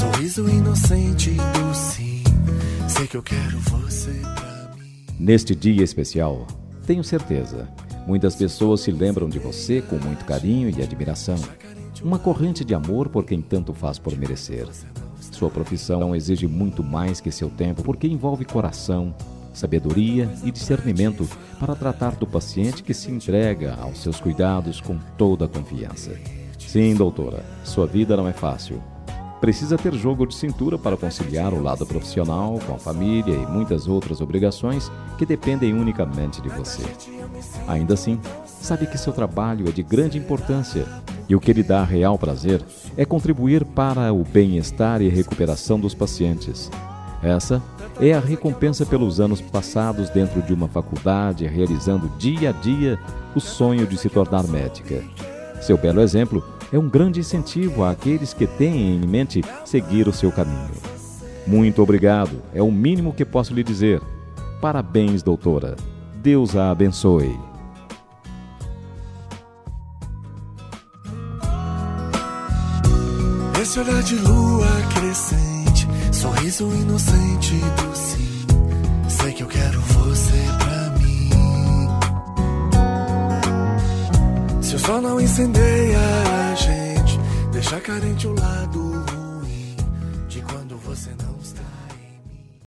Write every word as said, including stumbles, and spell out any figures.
sorriso inocente do sim. Sei que eu quero você pra mim. Neste dia especial, tenho certeza, muitas pessoas se lembram de você com muito carinho e admiração. Uma corrente de amor por quem tanto faz por merecer. Sua profissão exige muito mais que seu tempo, porque envolve coração, sabedoria e discernimento para tratar do paciente que se entrega aos seus cuidados com toda a confiança. Sim, doutora, sua vida não é fácil. Precisa ter jogo de cintura para conciliar o lado profissional com a família e muitas outras obrigações que dependem unicamente de você. Ainda assim, sabe que seu trabalho é de grande importância e o que lhe dá real prazer é contribuir para o bem-estar e recuperação dos pacientes. Essa é a recompensa pelos anos passados dentro de uma faculdade, realizando dia a dia o sonho de se tornar médica. Seu belo exemplo é um grande incentivo àqueles que têm em mente seguir o seu caminho. Muito obrigado, é o mínimo que posso lhe dizer. Parabéns, doutora. Deus a abençoe. Esse olhar de lua crescente, sorriso inocente do sim. Sei que eu quero você pra mim. Se o sol não incendeia a gente, deixa carente o lado ruim.